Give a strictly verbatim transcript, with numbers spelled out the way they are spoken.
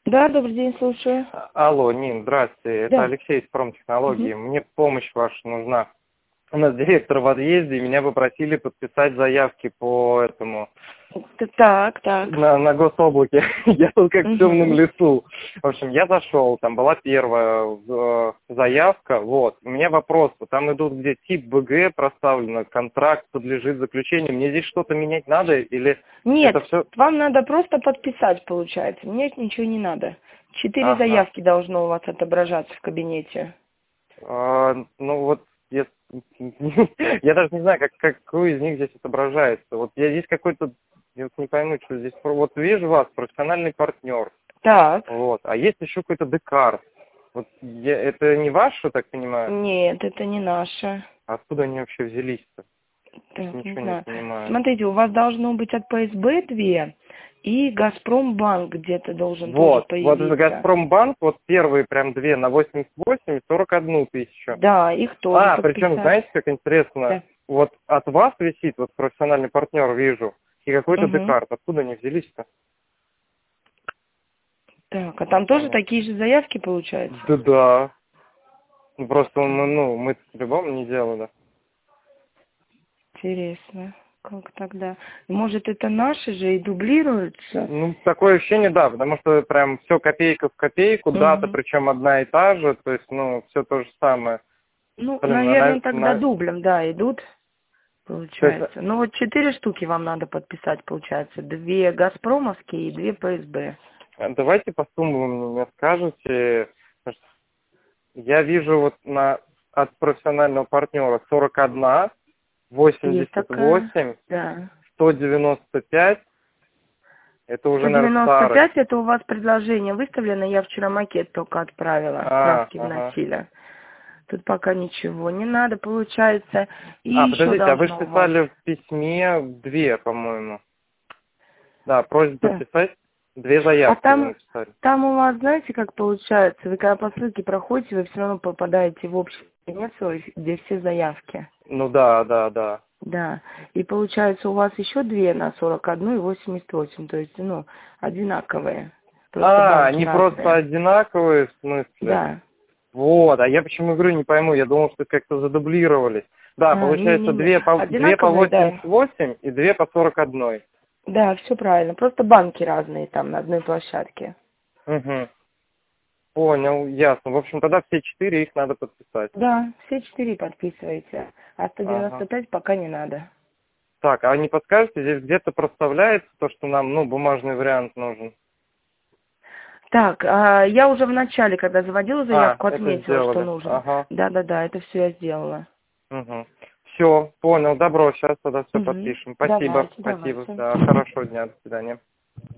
Да, добрый день, слушаю. А- Алло, Нин, здравствуйте. Это Да. Алексей из Промтехнологии. Мгм. Мне помощь ваша нужна. У нас директор в отъезде, и меня попросили подписать заявки по этому, Т- Так, так. на, на гособлаке. Я тут как в темном Мгм. лесу. В общем, я зашел, там была первая э, заявка, вот. У меня вопрос, вот там идут, где тип БГ проставлено, контракт подлежит заключению. Мне здесь что-то менять надо или Нет, это все? вам надо просто подписать, получается. Мне ничего не надо. Четыре Ага. заявки должно у вас отображаться в кабинете. А, ну вот я, я даже не знаю, как, какой из них здесь отображается. Вот я здесь какой-то, я вот не пойму, что здесь. про- Вот вижу вас, профессиональный партнер. Так. Вот. А есть еще какой-то декарт. Вот я, это не ваше, так понимаю? Нет, это не наше. Откуда они вообще взялись-то? Так, не Ничего не знаю. понимаю. Смотрите, у вас должно быть от ПСБ две, и Газпромбанк где-то должен тоже Вот, вот появиться. Газпромбанк, вот первые прям две на восемьдесят восемь и сорок одну тысячу. Да, их тоже А, причем, подписать. знаете, как интересно, Да. вот от вас висит, вот профессиональный партнер вижу, и какой-то Угу. декарт. Откуда они взялись-то? Так, а там тоже Понятно. такие же заявки получаются? Да да. Ну, просто мы, ну, мы по-любому не делали. Интересно, как тогда? Может, это наши же и дублируются? Ну, такое ощущение, да, потому что прям все копейка в копейку, дата, Мгм. причем одна и та же, то есть, ну, все то же самое. Ну, Блин, на, наверное, на- тогда на- дублем, да, идут, то есть, получается. Ну, вот четыре штуки вам надо подписать, получается. Две «Газпромовские» и две «ПСБ». а давайте по суммам вы мне скажете. Потому что я вижу вот на от профессионального партнера сорок один, Есть восемьдесят такая, восемь, да. сто девяносто пять, это уже, сто наверное, девяносто старый. пять это у вас предложение выставлено, я вчера макет только отправила, А, справки ага. вносили. Тут пока ничего не надо, получается. И А, еще подождите, а вы же должно у вас. писали в письме две, по-моему. Да, просьба Да. подписать две А заявки вы там, написали. там у вас, знаете, как получается, вы когда по ссылке проходите, вы все равно попадаете в общий кабинет свой, где все заявки. Ну да, да, да. Да. И получается у вас еще две на сорок один и восемьдесят восемь, то есть, ну, одинаковые. Просто А, банки они просто разные. одинаковые, в смысле? Да. Вот, а я почему говорю, не пойму, я думал, что как-то задублировались. Да, А, получается, не-не-не. две по, две по Одинаковые, да. восемьдесят восемь и две по сорок один. Да, все правильно. Просто банки разные там на одной площадке. Угу. Понял, ясно. В общем, тогда все четыре их надо подписать. Да, все четыре подписывайте. А сто девяносто Ага. пять пока не надо. Так, а не подскажете, здесь где-то проставляется то, что нам, ну, бумажный вариант нужен? Так, а, я уже в начале, когда заводила А, заявку, это отметила, что сделали. нужно. Ага. Да-да-да, это все я сделала. Угу. Все, понял, добро, сейчас тогда все Угу. подпишем. Спасибо, Давайте, спасибо. давайте. Да, хорошего дня, до свидания.